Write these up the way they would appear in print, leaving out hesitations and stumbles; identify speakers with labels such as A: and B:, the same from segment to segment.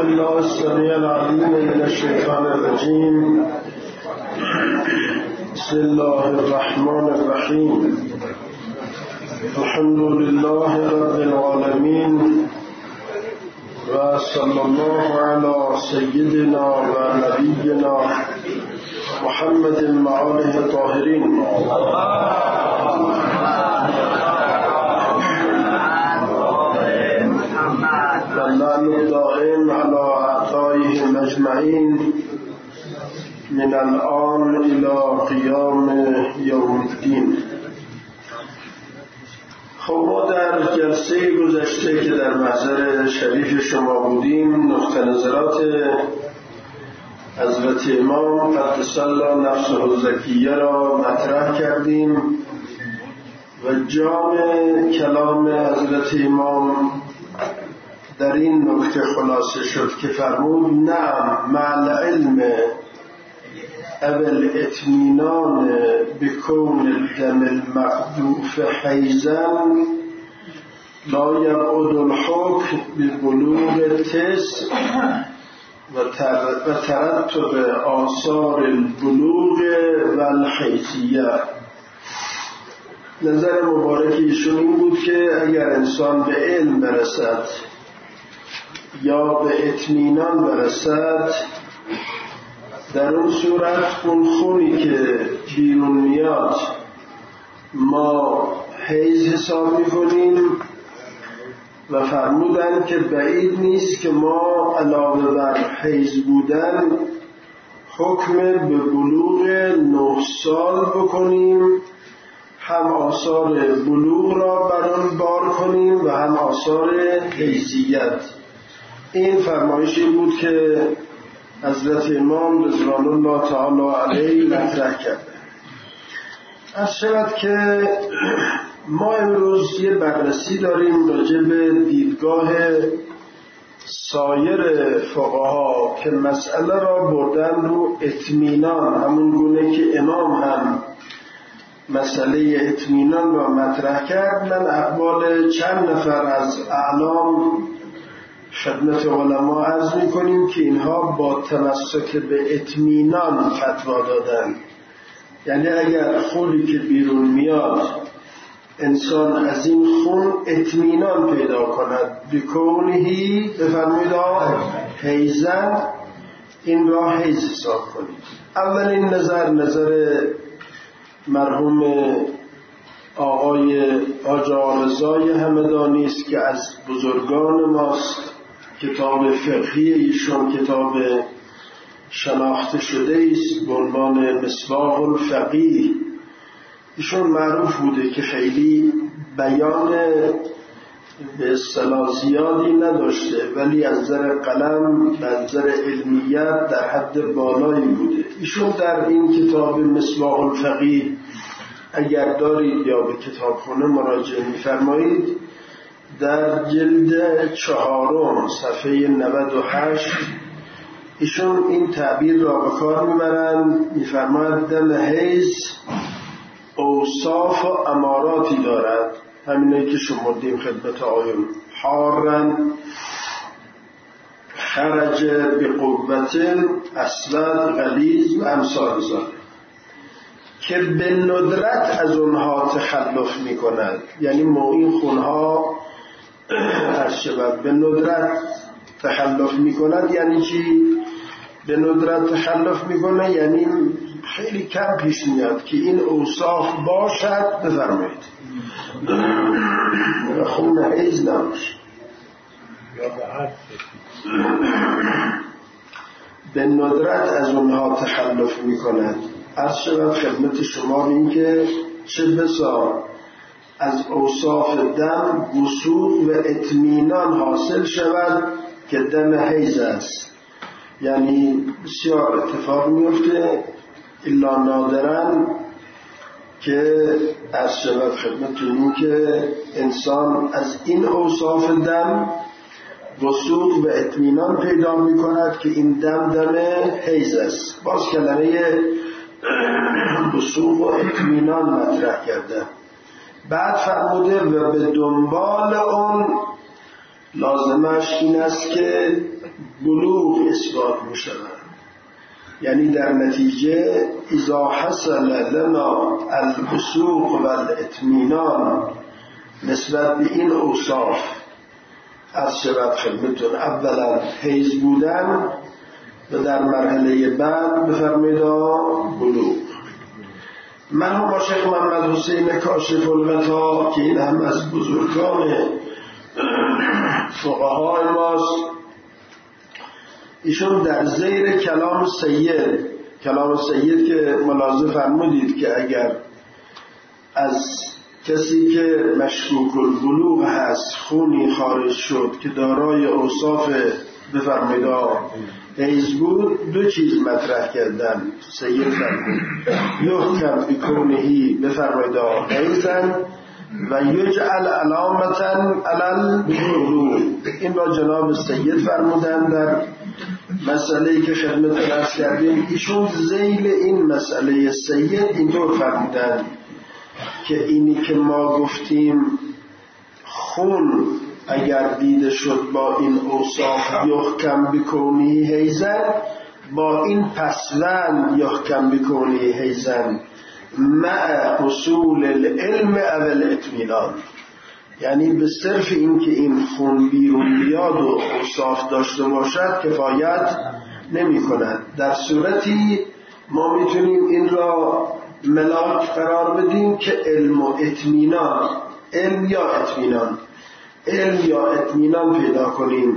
A: بالله السميع العليم من الشيطان الرجيم. بسم الله الرحمن الرحيم. الحمد لله رب العالمين، وصلى الله على سيدنا ونبينا محمد وآله الطاهرين. واللعن الدائم على أعدائهم أجمعين من الآن إلى قیام یوم الدین. خب ما در جلسه گذشته که در محضر شریف شما بودیم نقطه نظرات حضرت امام قدس الله نفسه الزکیه را مطرح کردیم و جام کلام حضرت امام در این نکته خلاصه شد که فرمود نعم مع العلم اول اطمینان بکون الدم المقذوف حیزا لا یبعد الحکم ببلوغ تسع و ترتب آثار البلوغ و الحیزیه. نظر مبارک ایشون این بود که اگر انسان به علم برسد یا به اطمینان برسد، در اون صورت اون خونی که بیرون میاد ما حیض حساب میکنیم و فرمودن که بعید نیست که ما علاوه بر حیض بودن حکم به بلوغ 9 سال بکنیم، هم آثار بلوغ را بر آن بار کنیم و هم آثار حیضیت. این فرمایشی بود که حضرت امام رضوان الله تعالی علیه مطرح کرده. از شود که ما امروز یه بررسی داریم راجع به دیدگاه سایر فقها که مسئله را بردن رو اطمینان، همون گونه که امام هم مسئله اطمینان را مطرح کرد. من اقوال چند نفر از اعلام خدمت علما عرض می‌کنیم که اینها با تمسک به اطمینان فتوا دادن. یعنی اگر خونی که بیرون میاد انسان از این خون اطمینان پیدا کند بکونهی، بفرمایید حیزن، این را حیز حساب کنید. اولین نظر مرحوم آقای آقا رضای همدانی است که از بزرگان ماست. کتاب فقهی ایشون کتاب شناخته شده است به عنوان مصباح الفقیه. ایشون معروف بوده که خیلی بیان به اصطلاح زیادی نداشته، ولی از نظر قلم و از نظر علمیت در حد بالایی بوده. ایشون در این کتاب مصباح الفقیه اگر دارید یا به کتابخانه مراجعه می‌فرمایید، در جلد 4 صفحه 98 ایشون این تعبیر را به کار می‌برند، می‌فرماید دم حیض اوصاف و اماراتی دارد، همینه که شمردیم خدمت آیون: حارن، خرج بقوت، اسود، غلیظ و امثال ذلک، که به ندرت از اونها تخلف می‌کند. یعنی این خونها هر شود به ندرت تخلف می‌کند. یعنی چی؟ به ندرت تخلف می‌کنه یعنی خیلی کم پیش میاد که این اوصاف باشد. بفرمایید خون حیض نباشه به ندرت از اونها تخلف می‌کند. عرض شود خدمت شما این که چه بسا از اوصاف دم وثوق و اطمینان حاصل شود که دم حیض است. یعنی بسیار اتفاق میفته الا نادرن که عرض شود خدمتتون که انسان از این اوصاف دم وثوق و اطمینان پیدا میکند که این دم حیض است. باز کلمه وثوق و اطمینان مطرح کرده. بعد فرموده و به دنبال اون لازمش این است که بلوغ اثبات بشود. یعنی در نتیجه اذا حصل لنا البسوق و الاطمینان نسبت به این اوصاف از شود خدمتون، اولا حیض بودن و در مرحله بعد بفرمایید بلوغ. من هم با شیخ محمد حسین کاشف الغطا که این هم از بزرگان فقهای ماست، ایشون در زیر کلام سید که ملاحظه فرمودید که اگر از کسی که مشکوک البلوغ هست خونی خارج شد که دارای اوصاف بفرمایید حیض بود، دو چیز مطرح کردن. سید فرمود یحکم بکونهی بفرمایید حیضن و یجعل علامتن علی البلوغ. این را جناب سید فرمودن در مسئله‌ای که خدمت عرض کردیم. ایشون ذیل این مسئله سید اینطور فرمودن که اینی که ما گفتیم خون اگر دیده شد با این اوصاف یحکم بکونی حیضن، با این پسوند یحکم بکونی حیضن مع حصول العلم او الاطمینان، یعنی به صرف این که این خون بیرون بیاد و اوصاف داشته باشد کفایت نمی کند. در صورتی ما میتونیم این را ملاک قرار بدیم که علم و اطمینان، علم یا اطمینان پیدا کنیم،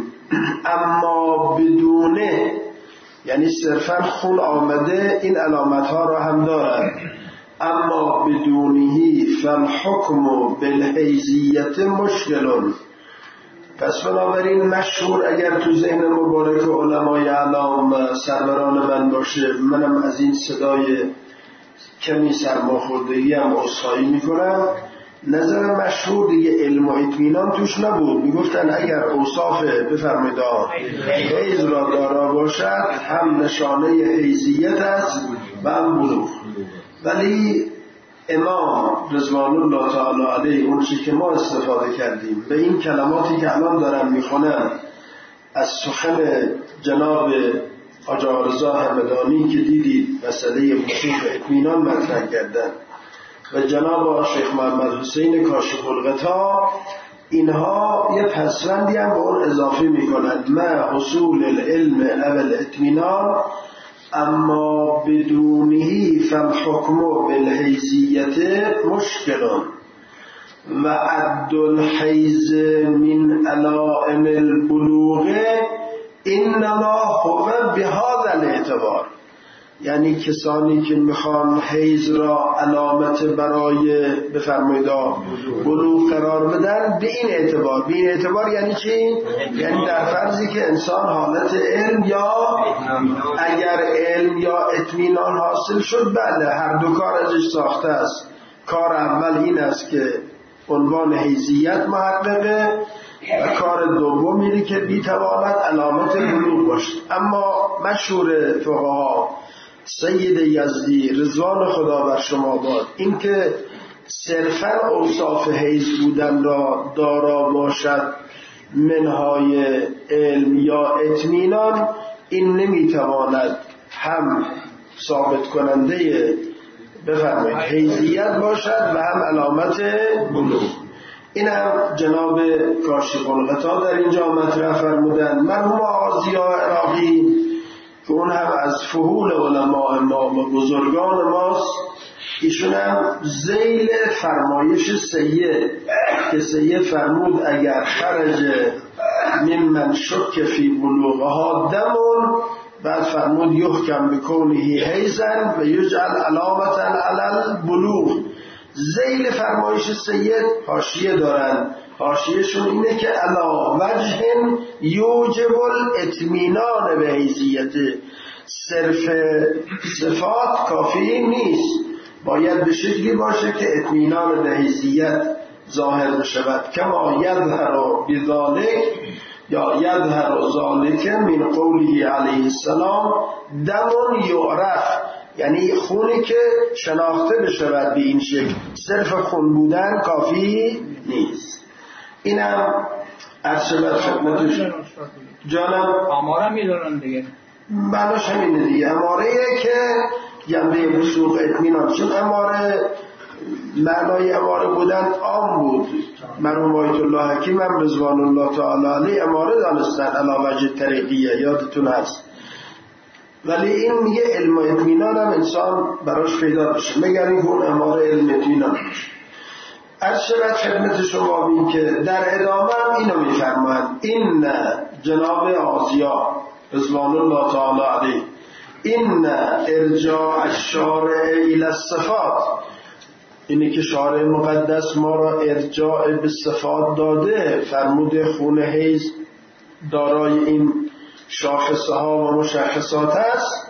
A: اما بدونه، یعنی صرفا خون آمده این علامت ها را هم دارد، اما بدونهی فالحکم بالحیزیت مشکلون. پس بنابراین مشهور اگر تو ذهن مبارک علمای اعلام سروران من باشه، منم از این صدای کمی سرماخوردگی هم عذرخواهی میکنم، نظر مشهور دیگه علم و اطمینان توش نبود. میگفتن اگر اوصاف بفرمایید حیض را دارا باشد هم نشانه حیضیت است و هم بلوغ. ولی امام رضوان الله تعالی علیه اون چی که ما استفاده کردیم به این کلماتی که الان دارم میخونم از سخن جناب حاج رضا همدانی که دیدید مسئله وصول اطمینان مطرح کردن و جناب شیخ محمد حسین کاشف الغطا، اینها یه پسوندی هم به اون اضافه میکنند مع حصول العلم او الاطمینان اما بدونهی فالحکم بالحیزیت مشکلون و عد الحیز من علائم البلوغ انما هو بهذا الاعتبار. یعنی کسانی که میخوان حیض را علامت برای بفرمایید بلوغ قرار بدن به این اعتبار یعنی چی؟ یعنی در فرضی که انسان حالت علم یا اگر علم یا اطمینان حاصل شد، بله هر دو کار ازش ساخته است. کار اول این است که عنوان حیضیت محققه و کار دوم اینه که بی‌تواند علامت بلوغ باشد. اما مشهور فقها سید یزدی رضوان خدا بر شما باد این که صرفا اوصاف حیض بودن را دارا باشد منهای علم یا اطمینان، این نمیتواند هم ثابت کننده بفرمایید حیضیت باشد و هم علامت بلوغ. این هم جناب کاشف الغطا در اینجا مطرح فرمودند. مرحوم آقا ضیا عراقی که اون هم از فحول علماء ما و بزرگان ماست، ایشون هم ذیل فرمایش سید که سید فرمود اگر خرج ممن شک فی بلوغها دمون، بعد فرمود یحکم بکونهی حیضن و یجعل علامتا علی البلوغ. ذیل فرمایش سید حاشیه دارن، حاشیهشون اینه که علا وجه یوجب الاطمینان به حیثیت، صرف صفات کافی نیست، باید به شکلی باشه که اطمینان به حیثیت ظاهر بشود. کما یظهر بذالک یا یظهر ذالک من قوله علیه السلام دمون یعرف، یعنی خونی که شناخته بشود به این شکل، صرف خون بودن کافی نیست. اینم عرشبت خدمتش جانم
B: آمارم میدونن دیگه.
A: بلاش همینه دیگه. اماره که جنبه وثوق اطمینان، چون اماره معنای اماره بودن عام بود. مرحوم آیت الله حکیم هم رضوان الله تعالی علیه اماره دانستن علی وجه طریقیه، یادتون هست. ولی این میگه علم و اطمینان هم انسان براش پیدا بشه، مگر این اون اماره علم اطمینان بشه. از شبت خدمت شما بین که در ادامه هم اینو میفرمایند این جناب آزیا رضوان الله تعالی علیه این ارجاع الشارع الی الصفات، اینه که شارع مقدس ما را ارجاع به صفات داده، فرموده خون حیض دارای این شاخصه ها و مشخصات است،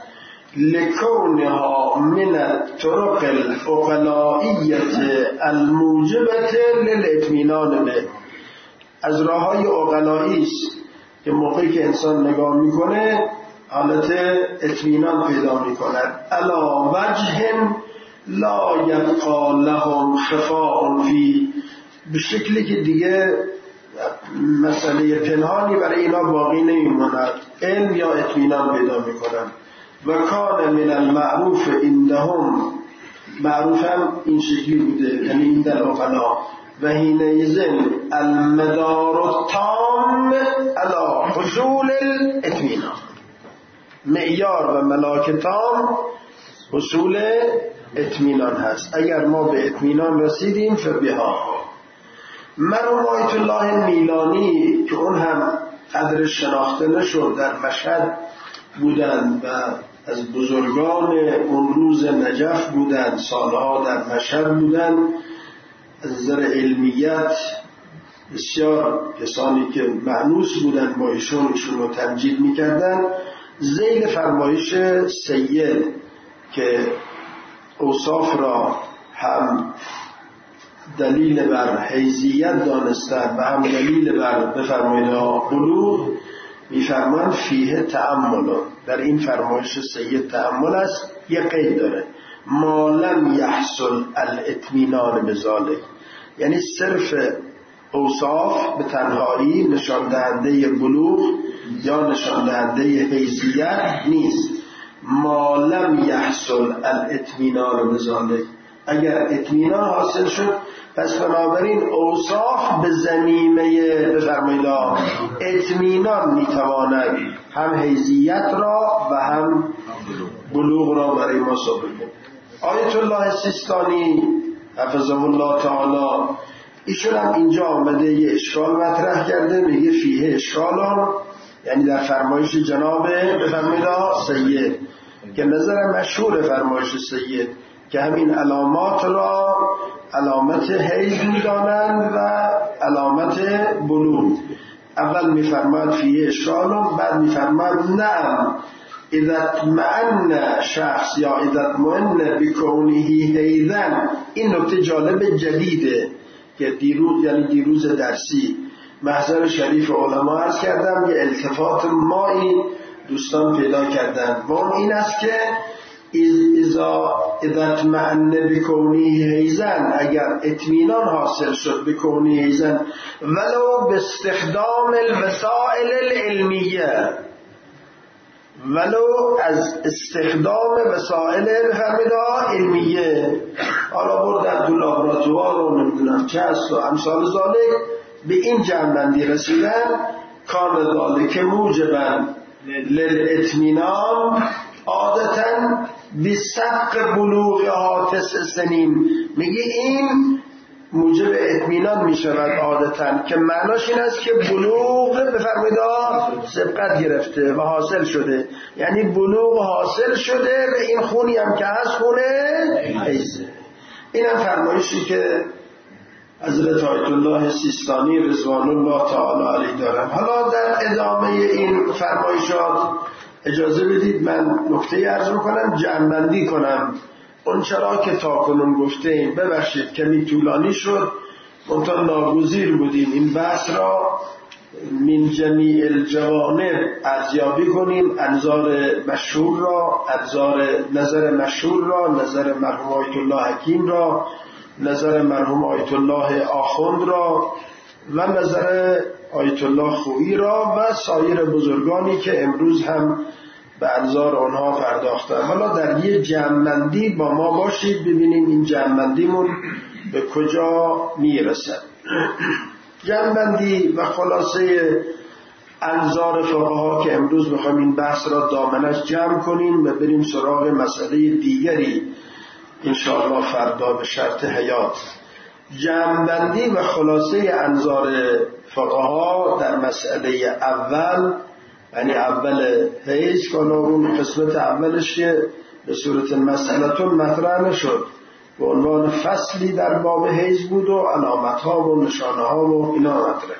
A: لکونها من الطرق العقلائیه الموجبه للاطمینان به، از راه های عقلایی است که موقعی که انسان نگاه میکنه حالت اطمینان پیدا میکند. علی وجه لا یبقى لهم خفاء فی، به شکلی که دیگه مسئله پنهانی برای اینا باقی نمیماند، علم یا اطمینان پیدا میکنند. و کان من المعروف عندهم، معروف هم این شکلی بوده، یعنی این در اقلا، و حینئذ المدار التام علی حصول الاطمینان، معیار و ملاک تام حصول اطمینان هست. اگر ما به اطمینان رسیدیم فبها. مرحوم آیت الله میلانی که اون هم قدر شناخته نشد، در مشهد بودند و از بزرگان اون روز نجف بودند، سالها در مشهد بودند، از نظر علمیت بسیار کسانی که معنوس بودند با ایشون رو تمجید میکردند. ذیل فرمایش سید که اوصاف را هم دلیل بر حیزیت دانستن و هم دلیل بر بفرمایید بلوغ، میفرمان فیه تأمل، در این فرمایش سید تأمل است. یک قید داره، ما لم یحصل الاطمینان بذالک، یعنی صرف اوصاف به تنهایی نشان دهنده بلوغ یا نشان دهنده حیزیت نیست. ما لم یحصل الاطمینان بذالک، اگر اطمینان حاصل شد پس بنابراین اوصاف به ضمیمه بفرمایید اطمینان میتواند هم حیزیت را و هم بلوغ را برای ما ثابت کنه. آیت الله سیستانی حفظه الله تعالی ایشون هم اینجا آمده یه اشکال مطرح کرده، میگه فیه اشکالان، یعنی در فرمایش جناب بفرمایید سید که نظر مشهور فرمایش سید که همین علامات را علامت حیض می‌دانند و علامت بلوغ. اول می‌فرماید فیه اشکالون، بعد می‌فرماید نعم اذا اطمئن شخص یا اذا اطمئن بکونه حیضا. این نکته جالب جدیده که دیروز درسی محضر شریف علما عرض کردم، یه التفات مایی دوستان پیدا کردن و اون این است که اذا اطمئن بکونی حیزن، اگر اطمینان حاصل شد بکونی حیزن ولو باستخدام الوسائل العلمیه، ولو از استخدام وسائل علمیه، حالا بردن تو لابراتوار و نمیدونم چه است و امثال ذالک، به این جنبندی رسیدن کار ذالک موجبا للاطمینان عادتاً بسبق بلوغ حاتس سنین. میگه این موجب اطمینان میشود عادتاً، که معناش این است که بلوغ بفرمایید سبقت گرفته و حاصل شده، یعنی بلوغ حاصل شده و این خونی هم که هست خونه حیضه. این هم فرمایشی که حضرت آیت الله سیستانی رضوان الله تعالی علیه دارن. حالا در ادامه این فرمایشات اجازه بدید من نکته عرض کنم، جمع‌بندی کنم اون چرا که تا کنون گفتیم. ببخشید کمی طولانی شد، منتها ناگزیر بودیم این بحث را من جمیع الجوانب ارزیابی کنیم، انظار مشهور را، نظر مشهور را، نظر مرحوم آیت الله حکیم را، نظر مرحوم آیت الله آخوند را و نظر آیت الله خویی را و سایر بزرگانی که امروز هم به انظار آنها پرداختن. حالا در یه جمع‌بندی با ما باشید ببینیم این جمع‌بندیمون به کجا میرسد. جمع‌بندی و خلاصه انظار فقها که امروز میخوایم این بحث را دامنش جمع کنیم و بریم سراغ مسئله دیگری انشاءالله فردا به شرط حیات. جمع‌بندی و خلاصه انظار فقها در مسئله اول، یعنی اول حیض، که اون قسمت اولش به صورت مسئلتون مطرح نشد، به عنوان فصلی در باب حیض بود و علامت‌ها و نشانه‌ها و اینا مطرح.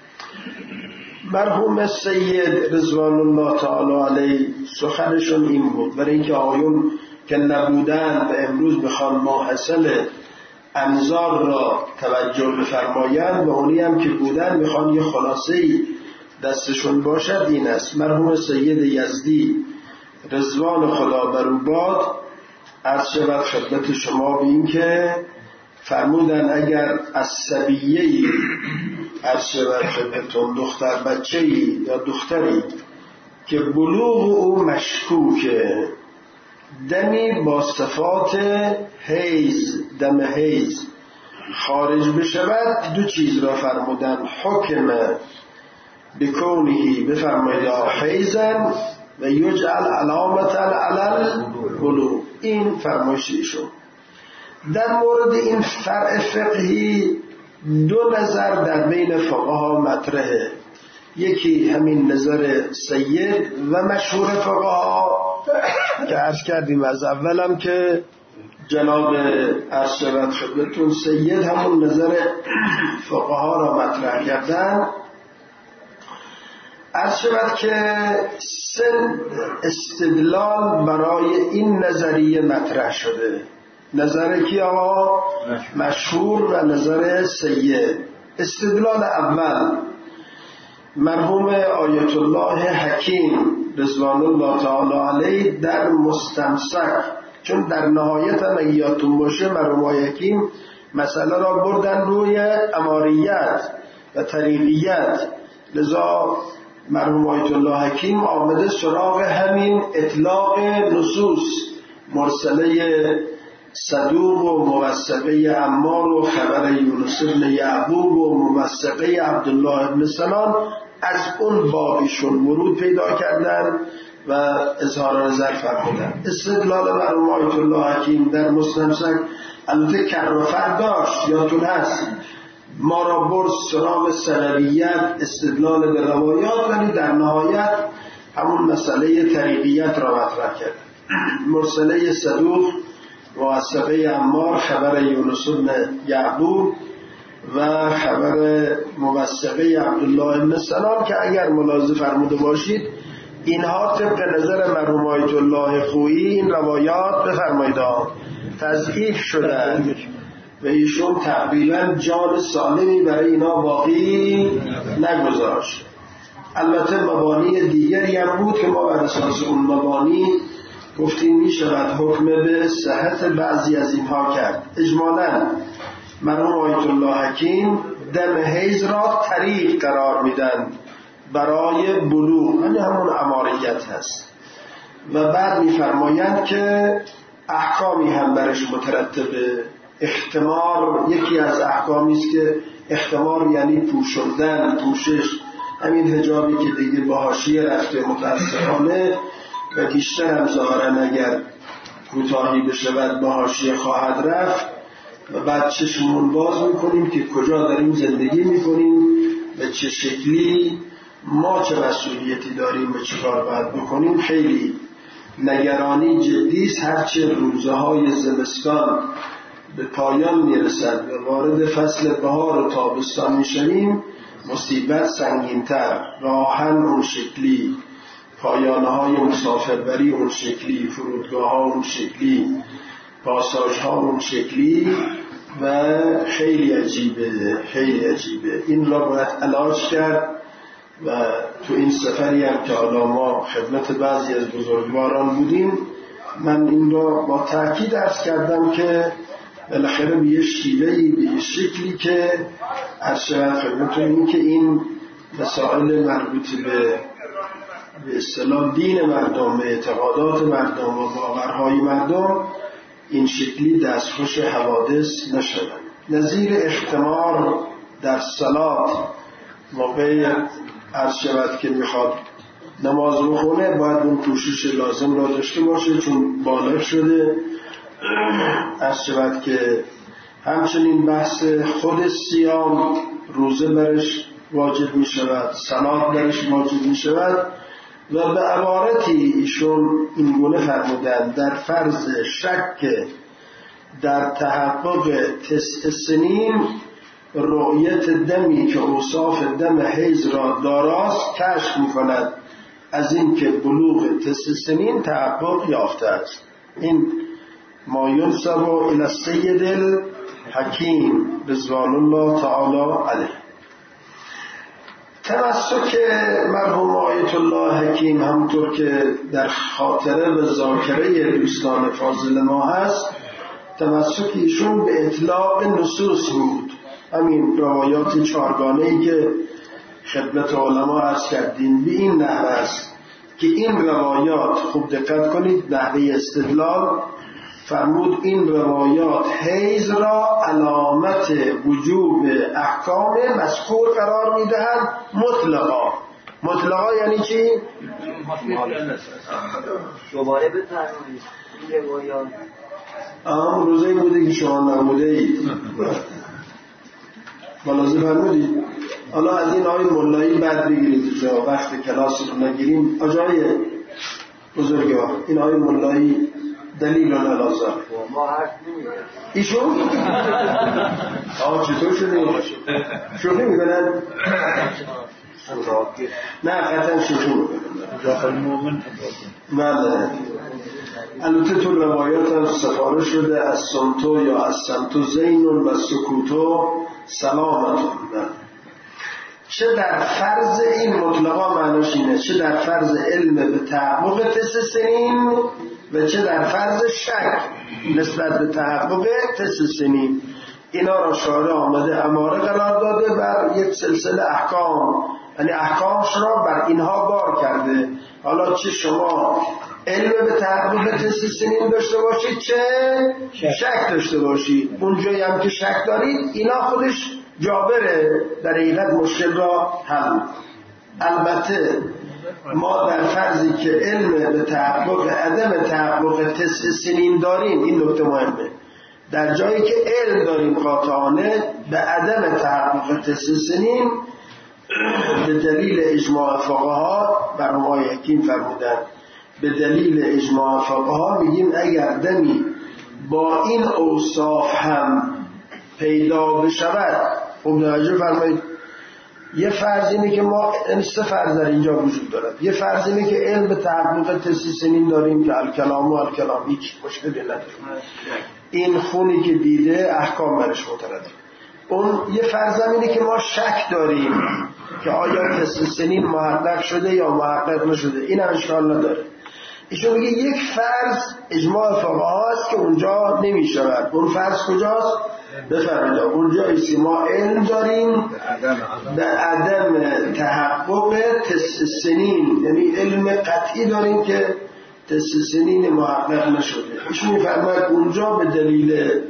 A: مرحوم سید رضوان الله تعالی علیه سخنشون این بود، برای اینکه آیون که نبودن و امروز بخوان ماحصل انظار را توجه بفرمایند و اونی هم که بودن میخوان یه خلاصه‌ای دستشون باشد، این است. مرحوم سید یزدی رضوان خدا بر او باد عرض شود خدمت شما به این که فرمودن اگر از صبیه‌ای عرض شود خدمتون دختر بچه‌ای یا دختری که بلوغ او مشکوکه، دمی با صفات حیض، دم حیض خارج بشود، دو چیز را فرمودن: حکم بکونهی بفرمایید حیضن و یجعل علامتا علی البلوغ. این فرمایش ایشون. در مورد این فرع فقهی دو نظر در بین فقها مطرحه. یکی همین نظر سید و مشهور فقها که عرض کردیم از اولم که جناب عرض شود خدمتون سید همون نظر فقها را مطرح کردن. عرض شود که سن استدلال برای این نظریه مطرح شده. نظر کی آقا؟ مشهور و نظر سید. استدلال اول مرحوم آیت الله حکیم رضوان الله تعالی علیه در مستمسک، چون در نهایت هم اگه یادتون باشه مرحوم حکیم مسئله را بردن روی اماریت و طریقیت، لذا مرحوم آیت الله حکیم آمده سراغ همین اطلاق نصوص مرسله صدوق و موثقه عمار و خبر یونس بن یعقوب و موثقه عبدالله بن سنان از اون بابشون ورود پیدا کردن و اظهار نظر فرمودن. استدلال مرحوم آیت الله حکیم در مستمسک البته کر و فر داشت، یادتون هست ما را برد سراغ سنویت، استدلال به روایات، ولی در نهایت همون مسئله طریقیت را مطرح کرد. مرسله صدوق، موثقه عمار، خبر یونس بن یعقوب و خبر موثقه عبدالله بن سلام که اگر ملاحظه فرموده باشید اینها طبق نظر مرحوم آیت الله خویی این روایات بفرمایید تضعیف شدند و ایشون تقریبا جان سالمی برای اینا باقی نگذاشت. البته مبانی دیگری هم بود که ما بر اساس اون مبانی گفتیم می شود حکم به صحت بعضی از اینها کرد. اجمالاً مرحوم آیت الله حکیم دم حیض را طریق قرار میدن برای بلوغ، یعنی همون اماریت هست، و بعد میفرمایند که احکامی هم برش مترتبه. اختمار یکی از احکامی است که اختمار یعنی پوشوندن، پوشش، همین حجابی که دیگه با حاشیه رفته متاسفانه و بیشتر هم ظاهرا اگر کوتاهی بشود با حاشیه خواهد رفت و بعد چشمون باز میکنیم که کجا داریم زندگی میکنیم و چه شکلی ما چه مسئولیتی داریم و چه کار باید بکنیم. خیلی نگرانی جدیست. هرچه روزهای زمستان به پایان میرسد و وارد فصل بهار و تابستان میشویم مصیبت سنگینتر، راهن اون شکلی، پایانهای مسافربری اون شکلی، فرودگاه ها اون شکلی، پاساژ ها اون شکلی و خیلی عجیبه، خیلی عجیبه. این را باید علاج کرد و تو این سفری هم که حالا ما خدمت بعضی از بزرگواران بودیم من این را با تأکید عرض کردم که بالاخره به یه شیوهی، به یه شکلی که از شود خدمتون این که این مسائل مربوط به اصطلاح دین مردم، اعتقادات مردم و باورهای مردم این شکلی دستخوش حوادث نشدن. نظیر اختمار در صلات موقع عرض شود که میخواد نماز بخونه باید اون کوشش لازم را داشته باشه چون بالغ شده. عرض شود که همچنین بحث خود صیام، روزه برش واجب می شود، صلات برش واجب می شود و به عبارتی ایشون این گونه فرمودن در فرض شک در تحقق تسع سنین رؤیت دمی که اوصاف دم حیض را داراست کشف می کند از این که بلوغ تسع سنین تحقق یافته است. این ما ینسب الی السید الحکیم رضوان الله تعالی علیه. تمسک مرحوم آیت الله حکیم همونطور که در خاطره و ذاکره دوستان فاضل ما هست، تمسک ایشون به اطلاق نصوص بود. همین روایات چارگانه‌ای که خدمت علما عرض کردیم به این نحوه است که این روایات، خوب دقت کنید نحوه استدلال فرمود این روایات حیض را علامت وجوب احکام مذکور قرار میدهند مطلقا. مطلقا یعنی چی؟
B: دوباره بفرمایید این روایات
A: روزه بوده که شما نبوده اید ملاحظه فرمودید. حالا از این آیه ملایی بعد بگیرید جا وقت کلاس رو نگیریم. آجای بزرگوار این آیه ملایی دلیل نلازم
B: ما حرف نمیدیم
A: ایشون چطور شده شوخی میکنن نه قطعا شوخی میکنن
C: داخل مومن
A: نه البته تو روایات هم سفارش شده از سنتو یا از سنتو زینون و سکوتو سلامتون. چه در فرض این مطلقا معناش اینه، چه در فرض علم به تحقق تسع سنین و چه در فرض شک نسبت به تحقق تسع سنین. اینا را شارع آمده اماره قرار داده بر یک سلسله احکام، یعنی احکامش را بر اینها بار کرده. حالا چه شما علم به تحقق تسع سنین داشته باشید چه شک داشته باشید، اونجایی هم که شک دارید اینا خودش جابره در حقیقت مشکل را حل. البته ما در فرضی که علم به تحقق عدم تحقق تسع سنین داریم، این نکته مهمه، در جایی که علم داریم قاطعانه به عدم تحقق تسع سنین به دلیل اجماع فقها مرحوم آقای حکیم فرمودن به دلیل اجماع فقها میگیم اگر دمی با این اوصاف هم پیدا بشود. خب توجه فرمایید یه فرض اینه که ما سه فرض در اینجا وجود دارد. یه فرض اینه که علم به تحقق تسع سنین داریم که الکلام و الکلام هیچ مشکلی نداره، این خونی که دیده احکام برش مترتب. اون یه فرض اینه که ما شک داریم که آیا تسع سنین محقق شده یا محقق نشده، این هم اشکال نداره. ایشون میگه یک فرض اجماع فقها است که اونجا نمیشود. اون فرض کجاست؟ بفرمایید اونجاییست که ما علم داریم به عدم تحقق تسع سنین، یعنی علم قطعی داریم که تسع سنین محقق نشده. ایشون میفرماید اونجا به دلیل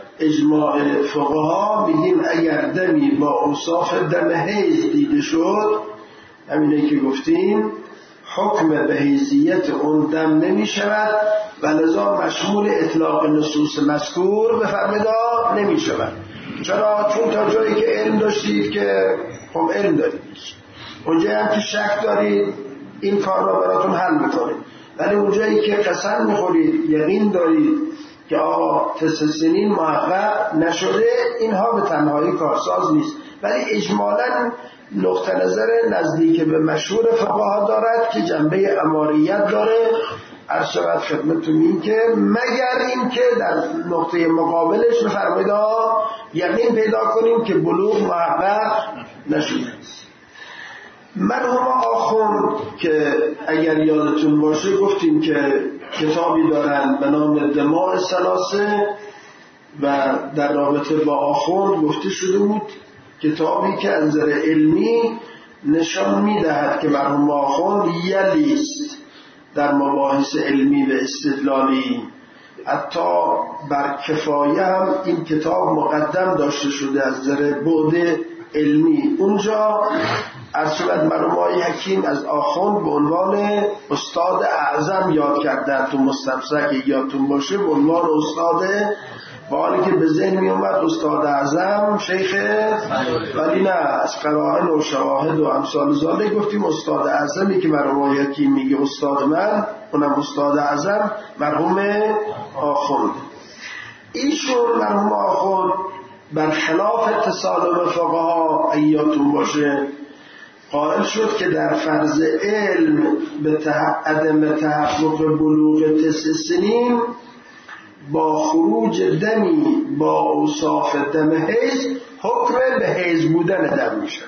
A: اجماع فقها میگیم اگر دمی با اوصاف دم حیض دیده شد، همینه که گفتیم حکم به حیضیت اون دم نمی شود و لذا مشمول اطلاق نصوص مذکور بفرمدا نمی شود. چرا؟ چون تا جایی که علم داشتید که خب علم دارید، اونجایی هم که شک دارید این کار را براتون حل میکنید، ولی اونجایی که قسم میخورید یقین دارید که آقا تسع سنین محقق نشده، اینها به تنهایی کارساز نیست. ولی اجمالاً نقطه نظر نزدیک به مشهور فقها دارد که جنبه اماریت داره. عرض شود خدمتتون این که مگر این که در نقطه مقابلش بفرمایید یقین پیدا کنیم که بلوغ محقق نشده. مرحوم آخوند که اگر یادتون باشه گفتیم که کتابی دارن به نام دماء ثلاثه و در رابطه با آخوند گفته شده بود کتابی که از نظر علمی نشان میدهد که مرحوم آخوند یلیست در مباحث علمی و استدلالی، حتی بر کفایه هم این کتاب مقدم داشته شده از نظر بعد علمی. اونجا ارسلت مرحوم آقای حکیم از آخوند به عنوان استاد اعظم یاد کردن، تو مستمسک یادتون باشه به عنوان استاد، با حالی که به ذهن می اومد استاد اعظم شیخ، ولی نه، از قرائن و شواهد و امثال ذالک گفتیم استاد اعظمی که مرحوم آقای حکیم میگه استاد من، اونم استاد اعظم مرحوم آخوند. ایشون مرحوم آخوند برخلاف تسالم فقها ایاتون باشه قائل شد که در فرض علم به عدم تحقق بلوغ 9 سنین با خروج دمی با اوصاف دم حیض حکم به حیض بودن دم میشه.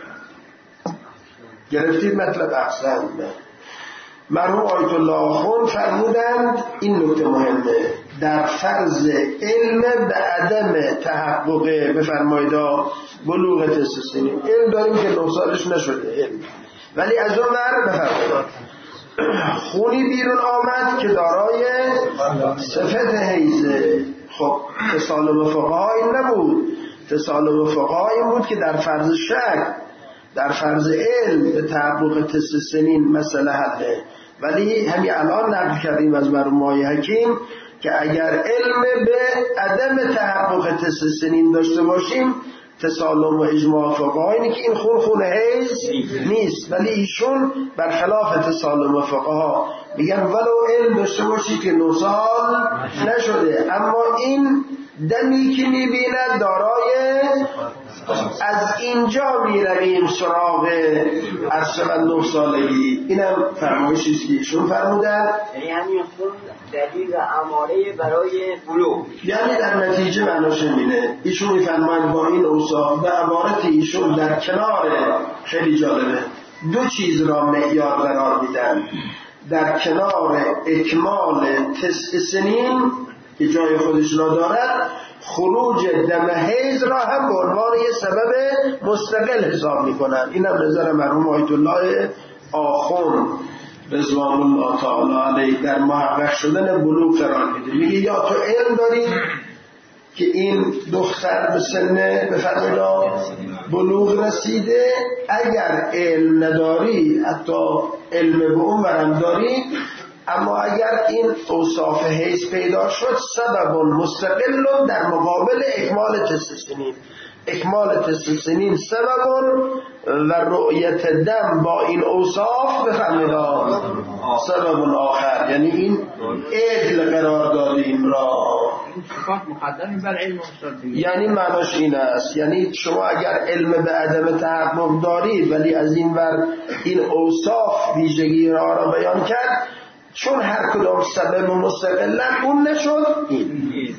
A: گرفتید مطلب؟ احسن. مرحوم آیت الله آخوند فرمودند این نکته مهمه، در فرض علم به عدم تحقق بفرمایید بلوغ 9 سنین، علم داریم که 9 سالش نشده علم، ولی از اون ور بفرمایید خونی بیرون آمد که دارای صفت حیضه. خب تسالم فقها این نبود، تسالم فقها این بود که در فرض شک، در فرض علم به تحقق 9 سنین مسئله حله. ولی همین الان نقل کردیم از مرحوم آقای حکیم که اگر علم به عدم تحقق 9 سنین داشته باشیم، تسالم و اجماع فقها اینه که این خون حیض نیست، ولی ایشون برخلاف تسالم فقها میگن ولو علم داشته باشی که 9 سال نشده، اما این دمی که میبیند دارای، از اینجا میرویم سراغ اصلا 9 سالگی. اینم فرمایشیست که ایشون فرمودن،
B: یعنی همین خون دلیل اماره برای بلوغ،
A: یعنی در نتیجه معناش اینه. ایشون میفرمایند با این اوصاف به عبارت ایشون در کنار، خیلی جالبه، 2 چیز را معیار قرار میدن. در کنار اکمال 9 سنین که جای خودش را دارد، خروج دم حیض را هم به عنوان یه سبب مستقل حساب میکنن. این هم نظر مرحوم آیت الله آخوند رضوان الله تعالی علیه در محقق شدن بلوغ قرار میده. میگه یا تو علم داری که این دختر به سن بفرمایید بلوغ رسیده، اگر علم نداری، حتی علم به اون برم داری، اما اگر این اوصاف حیض پیدا شد، سبب مستقل در مقابل اکمال 9 سنین. اکمال 9 سنین سبب و رؤیت دم با این اوصاف بفرمایید سبب آخر، یعنی این عدل قرار دادیم را، یعنی معناش این است، یعنی شما اگر علم به عدم تحقق دارید ولی از این ور این اوصاف ویژگی را بیان کرد، چون هر کدام سبب مستقلا اون نشد این.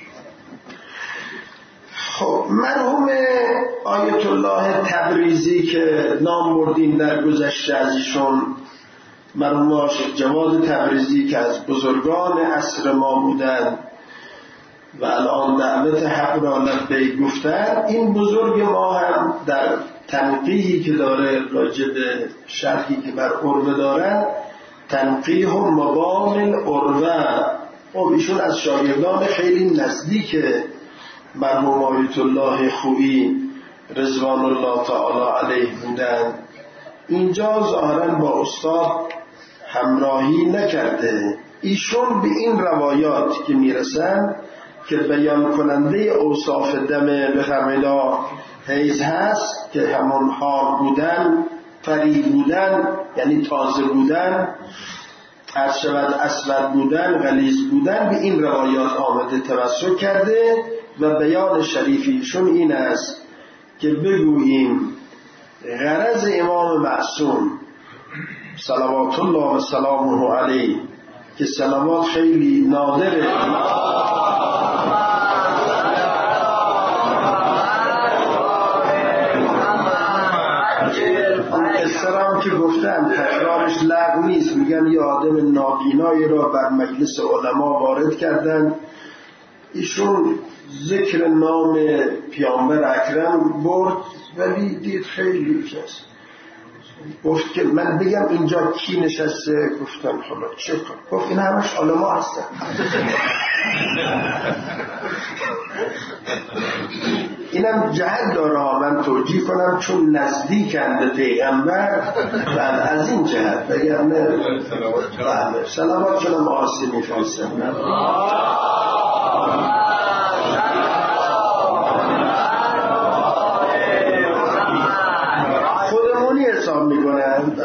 A: خب مرحوم آیت الله تبریزی که نام بردیم در گذشته از ایشون، مرحوم عاشق جواد تبریزی که از بزرگان عصر ما بودن و الان دعوت حق را لبیک گفتن، این بزرگ ما هم در تنقیحی که داره راجع به شرحی که بر عروه دارن، تنقیح و مقام العروه، ایشون از شاگردان خیلی نزدیک مرحوم آیت الله خویی رضوان الله تعالی علیه بودن. اینجا ظاهرا با استاد همراهی نکرده. ایشون به این روایات که میرسن که بیان کننده اوصاف دم بفرمایید حیض هست که همون حار بودن، فری بودن یعنی تازه بودن، عرض شود اسود بودن، غلیظ بودن، به این روایات آمده توسل کرده و بیان شریفیشون این است که بگوییم غرض امام معصوم صلوات الله و سلامه علیه که سلامات خیلی نادره، استرام که گفتن تکرارش لغو نیست، میگن یه آدم نابینایی را بر مجلس علما وارد کردن، ایشون ذکر نام پیامبر اکرم برد ولی دید خیلی کس گفت که من بگم اینجا کی نشسته؟ گفتم خلا چه کن؟ گفت این همش علما هستن. اینم جهت داره من توجیه کنم چون نزدیکن به پیغمبر بعد از این جهت بگم نه سلامات کنم آسی میفرستم خودمونی حساب میکنم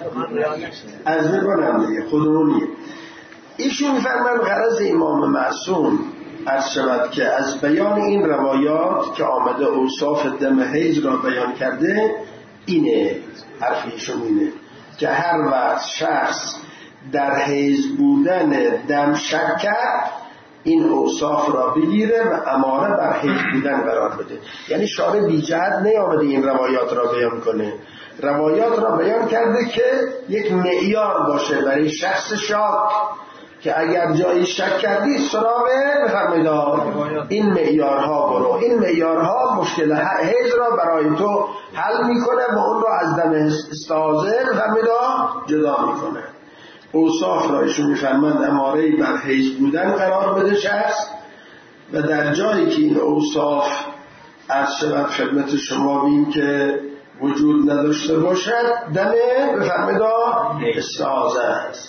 A: از میکنم دیگه خودمونیه. ایشون میفرمایند غرض امام معصوم عرض شود که از بیان این روایات که آمده اوصاف دم حیض را بیان کرده اینه، حرف ایشون اینه که هر وقت شخص در حیض بودن دم شک کرد این اوصاف را بگیره و اماره بر حیض بودن قرار بده. یعنی شارع بی جهت نیامده این روایات را بیان کنه، روایات را بیان کرده که یک معیار باشه برای شخص شاک که اگر جایی شک کردی سراغ بفرمایید این معیارها برو، این معیارها مشکل حیض را برای تو حل میکنه و اون را از دم استحاضه بفرمایید جدا میکنه. اوصاف را ایشون میفرمند اماره بر حیض بودن قرار بده شخص و در جایی که این اوصاف عرض شود خدمت شما بیم که وجود نداشته باشد دم بفرمایید استحاضه است.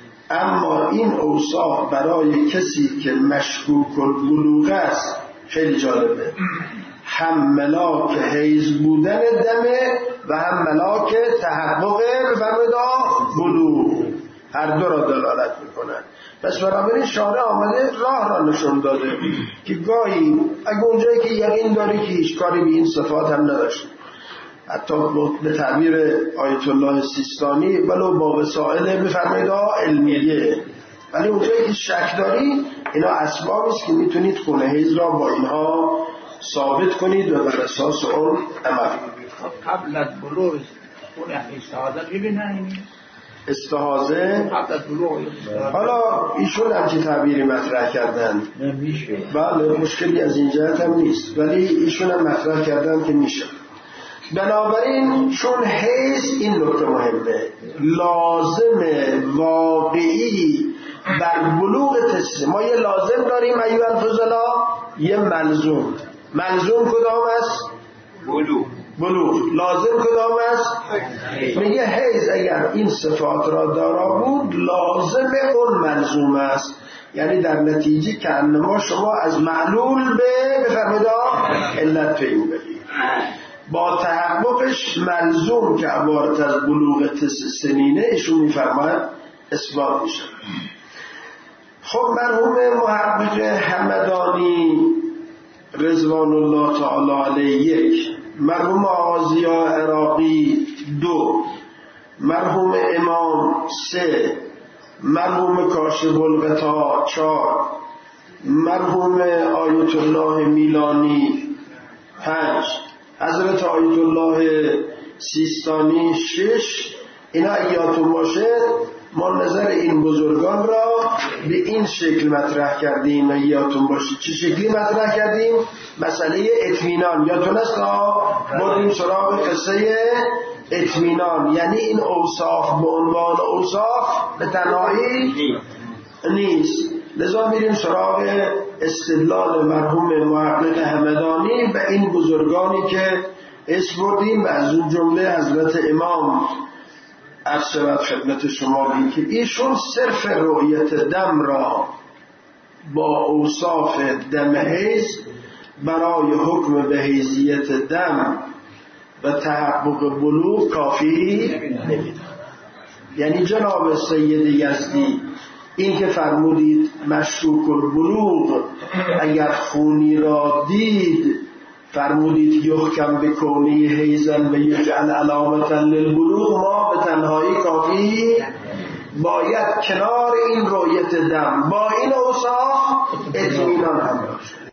A: اما این اوصاف برای کسی که مشکوک البلوغ است خیلی جالبه، هم ملاک حیض بودن دمه و هم ملاک تحقق بفرمایید بلوغ، هر دو را دلالت میکنن. پس بنابراین شارع آمده راه را نشون داده که گاهی اگه اونجایی که یقین داری که هیچ کاری به این صفات هم نداشت، حتی به تعبیر آیت الله سیستانی ولو با وسائل بفرمایید علمیه، ولی اونجایی که شک داری اینا اسبابی است که میتونید خون حیض را با اینها ثابت کنید و بر اساس اون عمل کنید.
C: قبل از بلوغ خون استحاضه ببینن
A: استحاضه حالا ایشون همچی تعبیری مطرح کردن
C: نمیشه،
A: بله مشکلی از این جهت هم نیست، ولی ایشون هم مطرح کردن که میشه. بنابراین چون حیض این نکته مهمه لازم واقعی بر بلوغ تست، ما یه لازم داریم ایوه الفضلا یه ملزوم. ملزوم کدام است؟ بلوغ. لازم کدام است؟ میگه حیض اگر این صفات را دارا بود لازم اون ملزوم است، یعنی در نتیجه که انما شما از معلول به بفرمایید علت پی ببرید، با تحققش ملزوم که عبارت از بلوغ سنینه ایشون میفرماید اثبات میشه. خب مرحوم محقق همدانی رضوان الله تعالی علیه 1، مرحوم آغازیا عراقی 2، مرحوم امام 3، مرحوم کاشف الغطا 4، مرحوم آیت الله میلانی 5، حضرت آیت الله سیستانی 6. اینا یادتون باشه ما نظر این بزرگان را به این شکل مطرح کردیم و یادتون باشه چه شکلی مطرح کردیم؟ مسئله اطمینان یادتون است بردیم سراغ قصه اطمینان، یعنی این اوصاف به عنوان اوصاف به تنهایی نیست. لذا میریم سراغ استدلال مرحوم محقق همدانی به این بزرگانی که اسم بردیم و از اون جمله حضرت امام عرض شود خدمت شما بیم که ایشون صرف رؤیت دم را با اوصاف دم حیض برای حکم به حیضیت دم و تحقق بلوغ کافی نمیدن. یعنی جناب سید یزدی این که فرمودید مشکوک البلوغ اگر خونی را دید فرمودید یحکم بکونی حیزن و یجعل علامتا للبلوغ، ما به تنهایی کافی باید کنار این رؤیت دم با این اوصاف اطمینان هم داشت.